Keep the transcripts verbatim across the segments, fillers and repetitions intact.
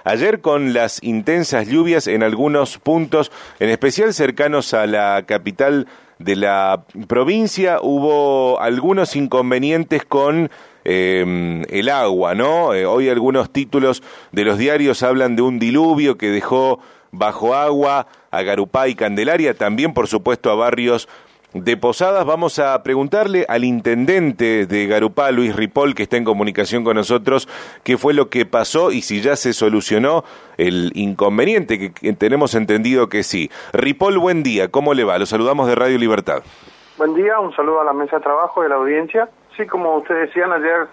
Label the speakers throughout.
Speaker 1: Ayer con las intensas lluvias en algunos puntos, en especial cercanos a la capital de la provincia, hubo algunos inconvenientes con eh, el agua, ¿no? Eh, hoy algunos títulos de los diarios hablan de un diluvio que dejó bajo agua a Garupá y Candelaria, también por supuesto a barrios de Posadas. Vamos a preguntarle al intendente de Garupá, Luis Ripoll, que está en comunicación con nosotros, qué fue lo que pasó y si ya se solucionó el inconveniente, que, que tenemos entendido que sí. Ripoll, buen día, ¿cómo le va? Lo saludamos de Radio Libertad.
Speaker 2: Buen día, un saludo a la mesa de trabajo y a la audiencia. Sí, como ustedes decían ayer,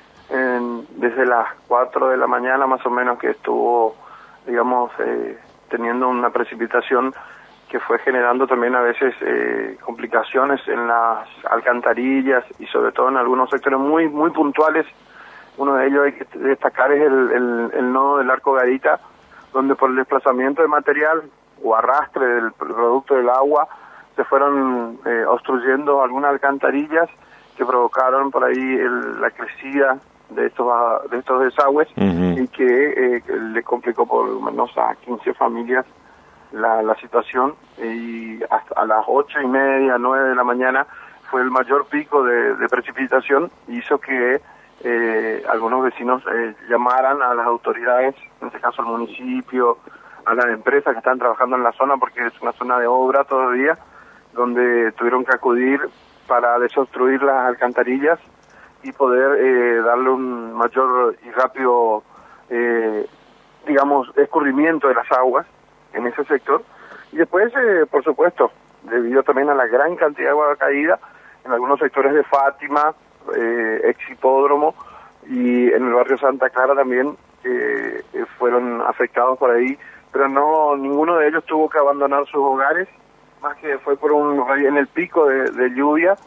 Speaker 2: en, desde las cuatro de la mañana más o menos que estuvo, digamos, eh, teniendo una precipitación que fue generando también a veces eh, complicaciones en las alcantarillas y sobre todo en algunos sectores muy muy puntuales. Uno de ellos hay que destacar es el, el, el nodo del Arco Garita, donde por el desplazamiento de material o arrastre del producto del agua se fueron eh, obstruyendo algunas alcantarillas que provocaron por ahí el, la crecida de estos de estos desagües. Uh-huh. Y que, eh, que le complicó por lo menos a quince familias La, la situación, y hasta a las ocho y media, nueve de la mañana fue el mayor pico de, de precipitación, y hizo que eh, algunos vecinos eh, llamaran a las autoridades, en este caso al municipio, a las empresas que están trabajando en la zona, porque es una zona de obra todavía, donde tuvieron que acudir para desobstruir las alcantarillas y poder eh, darle un mayor y rápido, eh, digamos, escurrimiento de las aguas en ese sector. Y después, eh, por supuesto, debido también a la gran cantidad de agua caída en algunos sectores de Fátima, eh, ex hipódromo, y en el barrio Santa Clara también eh, eh, fueron afectados por ahí, pero no, ninguno de ellos tuvo que abandonar sus hogares, más que fue por un en el pico de, de lluvia,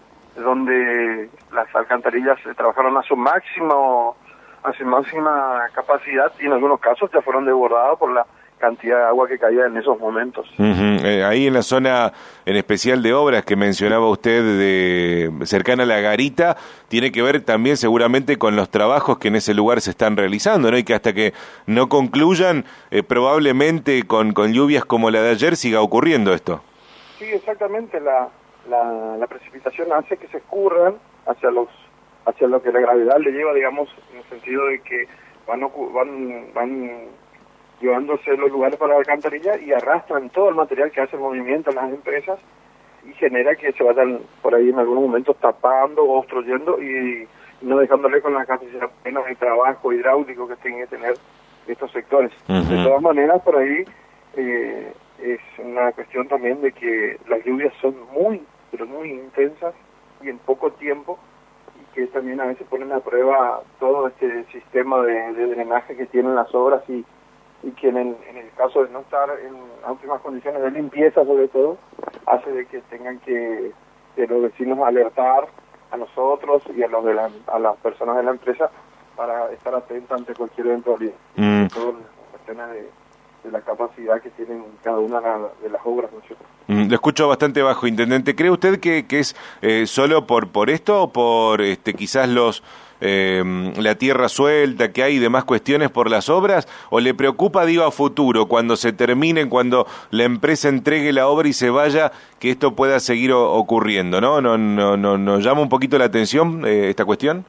Speaker 2: donde las alcantarillas se trabajaron a su máximo, a su máxima capacidad, y en algunos casos ya fueron desbordados por la cantidad de agua que caía en esos momentos.
Speaker 1: Uh-huh. Eh, ahí en la zona, en especial de obras que mencionaba usted, de cercana a la Garita, tiene que ver también seguramente con los trabajos que en ese lugar se están realizando, ¿no? Y que hasta que no concluyan, eh, probablemente con, con lluvias como la de ayer siga ocurriendo esto.
Speaker 2: Sí, exactamente. La, la, la precipitación hace que se escurran hacia los hacia lo que la gravedad le lleva, digamos, en el sentido de que van van van llevándose los lugares para la alcantarilla y arrastran todo el material que hace el movimiento en las empresas, y genera que se vayan por ahí en algunos momentos tapando o obstruyendo y no dejándole con la capacidad plena de trabajo hidráulico que tienen que tener estos sectores. Uh-huh. De todas maneras, por ahí eh, es una cuestión también de que las lluvias son muy, pero muy intensas y en poco tiempo, y que también a veces ponen a prueba todo este sistema de, de drenaje que tienen las obras, y y que en el, en el caso de no estar en óptimas condiciones de limpieza, sobre todo, hace de que tengan que, que los vecinos alertar a nosotros y a los de la, a las personas de la empresa para estar atentos ante cualquier eventualidad. Mm. Todo las cuestiones de, de la capacidad que tienen cada una de las obras, ¿no es cierto?
Speaker 1: Mm, lo escucho bastante bajo, intendente. ¿Cree usted que, que es eh, solo por por esto o por este quizás los eh, la tierra suelta que hay y demás cuestiones por las obras? ¿O le preocupa, digo, a futuro, cuando se termine, cuando la empresa entregue la obra y se vaya, que esto pueda seguir o, ocurriendo? ¿No? ¿No, no, no, ¿Nos llama un poquito la atención eh, esta cuestión?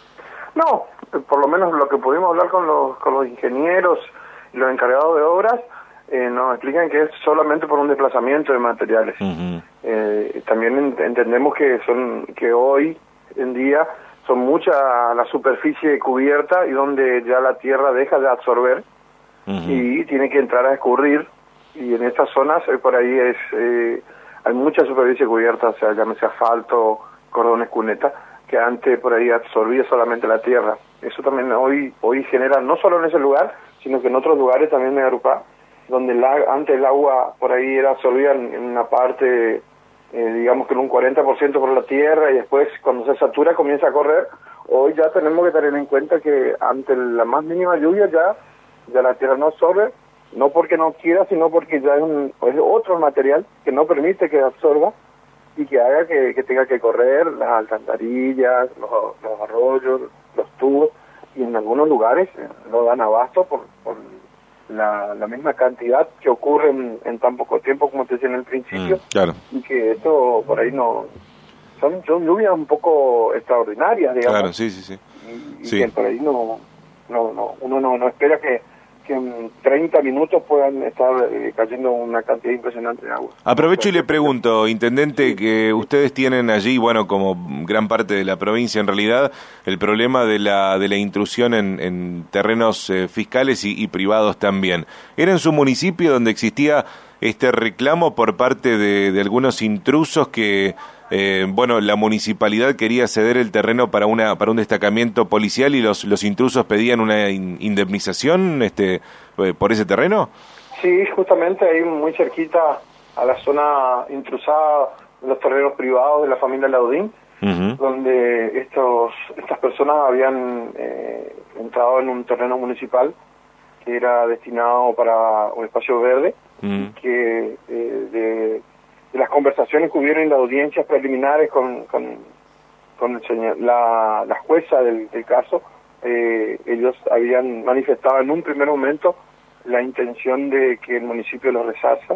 Speaker 2: No, por lo menos lo que pudimos hablar con los, con los ingenieros y los encargados de obras, Eh, nos explican que es solamente por un desplazamiento de materiales. Uh-huh. Eh, también ent- entendemos que son que hoy en día son mucha la superficie cubierta y donde ya la tierra deja de absorber. Uh-huh. Y tiene que entrar a escurrir, y en estas zonas eh, por ahí es eh, hay mucha superficie cubierta, o sea, llámese asfalto, cordones, cuneta, que antes por ahí absorbía solamente la tierra. Eso también hoy hoy genera, no solo en ese lugar, sino que en otros lugares también de Garupá, donde la, antes el agua por ahí era absorbida en, en una parte, eh, digamos que en un cuarenta por ciento por la tierra, y después cuando se satura comienza a correr. Hoy ya tenemos que tener en cuenta que ante la más mínima lluvia ya, ya la tierra no absorbe, no porque no quiera, sino porque ya es, un, es otro material que no permite que absorba y que haga que, que tenga que correr las alcantarillas, los, los arroyos, los tubos, y en algunos lugares no dan abasto por, por la, la misma cantidad que ocurre en, en tan poco tiempo como te decía en el principio,
Speaker 1: mm, claro.
Speaker 2: y que esto por ahí no son, son lluvias un poco extraordinarias, digamos.
Speaker 1: Claro, sí, sí, sí.
Speaker 2: Y, y
Speaker 1: sí.
Speaker 2: que por ahí no, no, no uno no, no espera que, que en treinta minutos puedan estar eh, cayendo una cantidad impresionante de agua.
Speaker 1: Aprovecho y le pregunto, intendente, que ustedes tienen allí, bueno, como gran parte de la provincia en realidad, el problema de la de la intrusión en, en terrenos eh, fiscales y, y privados también. ¿Era en su municipio donde existía este reclamo por parte de, de algunos intrusos que, eh, bueno, la municipalidad quería ceder el terreno para una para un destacamento policial y los los intrusos pedían una in, indemnización este eh, por ese terreno?
Speaker 2: Sí, justamente ahí muy cerquita a la zona intrusada de los terrenos privados de la familia Laudín, uh-huh. donde estos estas personas habían eh, entrado en un terreno municipal que era destinado para un espacio verde, uh-huh. que eh, de, de las conversaciones que hubieron en las audiencias preliminares con, con, con el señor, la, la jueza del, del caso, eh, ellos habían manifestado en un primer momento la intención de que el municipio lo resarza,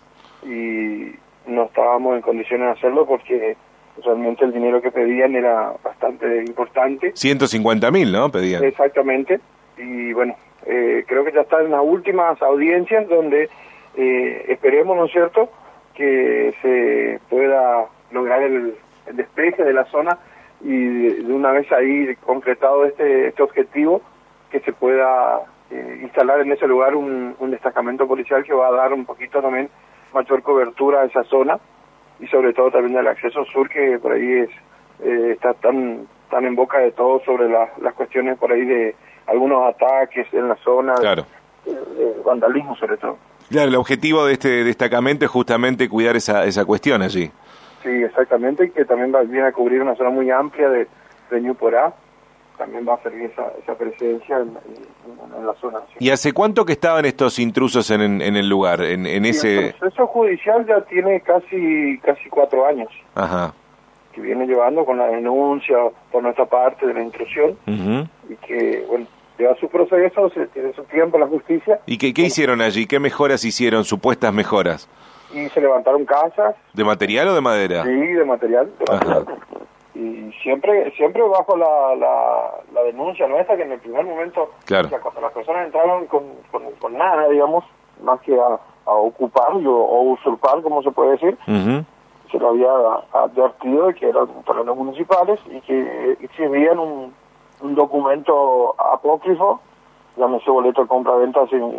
Speaker 2: y no estábamos en condiciones de hacerlo porque realmente el dinero que pedían era bastante importante.
Speaker 1: ciento cincuenta mil, ¿no? Pedían.
Speaker 2: Exactamente, y bueno, eh, creo que ya están en las últimas audiencias donde eh, esperemos, ¿no es cierto?, que se pueda lograr el, el despeje de la zona y de, de una vez ahí concretado este, este objetivo, que se pueda eh, instalar en ese lugar un, un destacamento policial que va a dar un poquito también mayor cobertura a esa zona, y sobre todo también al acceso sur, que por ahí es eh, está tan tan en boca de todos sobre la, las cuestiones por ahí de algunos ataques en la zona,
Speaker 1: claro.
Speaker 2: de, de vandalismo sobre todo.
Speaker 1: Claro, el objetivo de este destacamento es justamente cuidar esa esa cuestión allí.
Speaker 2: Sí, exactamente, y que también va, viene a cubrir una zona muy amplia de, de Ñuporá, también va a servir esa, esa presencia en, en, en la zona. ¿Sí?
Speaker 1: ¿Y hace cuánto que estaban estos intrusos en, en, en el lugar, en, en ese...?
Speaker 2: El proceso judicial ya tiene casi casi cuatro años.
Speaker 1: Ajá.
Speaker 2: Que viene llevando con la denuncia por nuestra parte de la intrusión, uh-huh. y que, bueno, lleva su proceso, se tiene su tiempo la justicia.
Speaker 1: ¿Y qué, qué bueno, hicieron allí? ¿Qué mejoras hicieron, supuestas mejoras?
Speaker 2: Y se levantaron casas.
Speaker 1: ¿De material o de madera?
Speaker 2: Sí, de material. De material. Y siempre siempre bajo la, la, la denuncia nuestra, que en el primer momento,
Speaker 1: claro.
Speaker 2: o sea, cuando las personas entraron con, con, con nada, digamos, más que a, a ocupar o, o usurpar, como se puede decir, uh-huh. se lo había advertido de que eran terrenos municipales y que exhibían un, un documento apócrifo, llámese boleto de compra-venta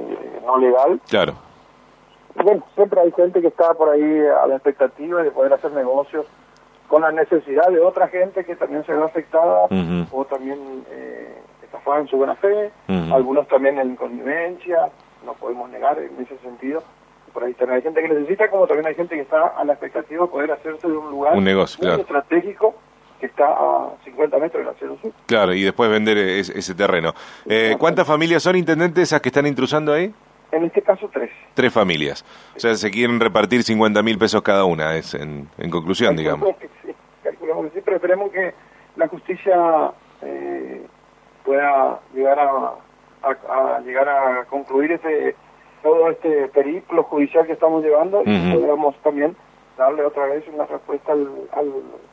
Speaker 2: no legal.
Speaker 1: Claro.
Speaker 2: Y bueno, siempre hay gente que está por ahí a la expectativa de poder hacer negocios con la necesidad de otra gente que también se ve afectada, uh-huh. o también eh, estafada en su buena fe, uh-huh. algunos también en connivencia, no podemos negar en ese sentido. Por ahí también hay gente que necesita, como también hay gente que está a la expectativa de poder hacerse de un lugar
Speaker 1: un negocio,
Speaker 2: muy
Speaker 1: claro.
Speaker 2: estratégico que está a cincuenta metros del acceso sur.
Speaker 1: Claro, y después vender ese, ese terreno. Eh, ¿Cuántas familias son, intendente, esas que están intrusando ahí?
Speaker 2: En este caso, tres.
Speaker 1: Tres familias. O sea, se quieren repartir cincuenta mil pesos cada una, es en, en conclusión, digamos.
Speaker 2: Que sí, calculamos que sí, pero esperemos que la justicia eh, pueda llegar a, a, a llegar a concluir ese todo este periplo judicial que estamos llevando, uh-huh. y podamos también darle otra vez una respuesta al, al,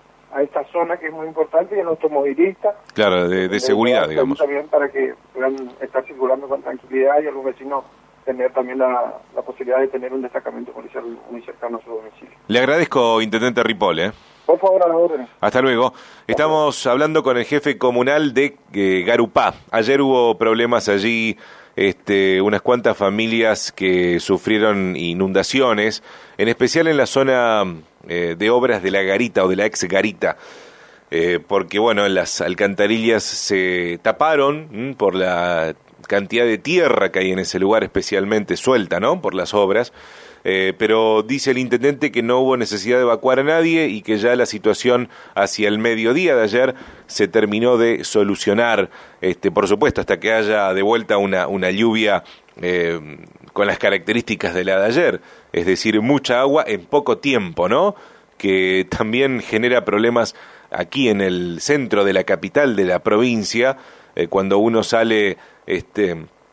Speaker 2: a esta zona que es muy importante, y al automovilista.
Speaker 1: Claro, de, de seguridad, digamos.
Speaker 2: También para que puedan estar circulando con tranquilidad, y a los vecinos tener también la, la posibilidad de tener un destacamento policial muy cercano a su domicilio.
Speaker 1: Le agradezco, intendente Ripoll, ¿eh?
Speaker 2: Por favor, a las órdenes.
Speaker 1: Hasta luego. Estamos hablando con el jefe comunal de eh, Garupá. Ayer hubo problemas allí, este, unas cuantas familias que sufrieron inundaciones, en especial en la zona eh, de obras de la garita o de la ex garita, eh, porque bueno, las alcantarillas se taparon m, por la cantidad de tierra que hay en ese lugar, especialmente suelta, ¿no?, por las obras. Eh, pero dice el intendente que no hubo necesidad de evacuar a nadie y que ya la situación hacia el mediodía de ayer se terminó de solucionar, este, por supuesto, hasta que haya de vuelta una, una lluvia eh, con las características de la de ayer, es decir, mucha agua en poco tiempo, ¿no?, que también genera problemas aquí en el centro de la capital de la provincia, eh, cuando uno sale este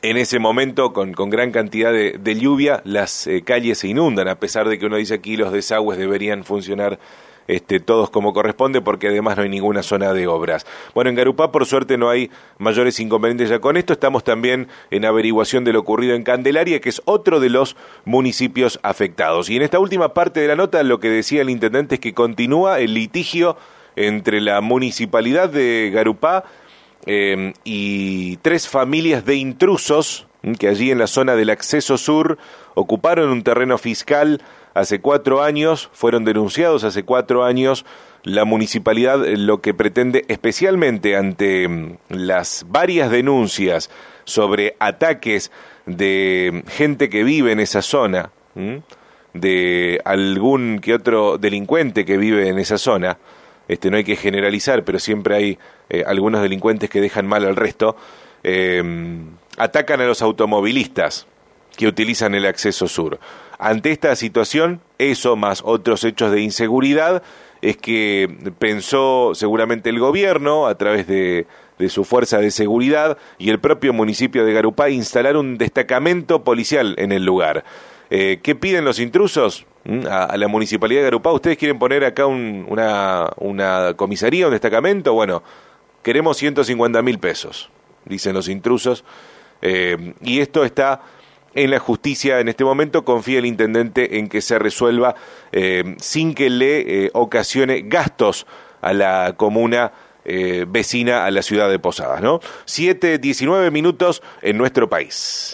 Speaker 1: en ese momento, con, con gran cantidad de, de lluvia, las eh, calles se inundan, a pesar de que uno dice aquí los desagües deberían funcionar Este, todos como corresponde, porque además no hay ninguna zona de obras. Bueno, en Garupá por suerte no hay mayores inconvenientes ya con esto. Estamos también en averiguación de lo ocurrido en Candelaria, que es otro de los municipios afectados. Y en esta última parte de la nota lo que decía el intendente es que continúa el litigio entre la municipalidad de Garupá eh, y tres familias de intrusos que allí en la zona del acceso sur ocuparon un terreno fiscal hace cuatro años, fueron denunciados hace cuatro años. La municipalidad lo que pretende, especialmente ante las varias denuncias sobre ataques de gente que vive en esa zona, de algún que otro delincuente que vive en esa zona, este, no hay que generalizar, pero siempre hay eh, algunos delincuentes que dejan mal al resto, eh, atacan a los automovilistas que utilizan el acceso sur. Ante esta situación, eso más otros hechos de inseguridad, es que pensó seguramente el gobierno, a través de, de su fuerza de seguridad, y el propio municipio de Garupá, instalar un destacamento policial en el lugar. Eh, ¿Qué piden los intrusos? A, a la municipalidad de Garupá, ¿ustedes quieren poner acá un, una, una comisaría, un destacamento? Bueno, queremos ciento cincuenta mil pesos, dicen los intrusos, eh, y esto está en la justicia en este momento. Confía el intendente en que se resuelva eh, sin que le eh, ocasione gastos a la comuna eh, vecina a la ciudad de Posadas, ¿no? siete diecinueve minutos en nuestro país.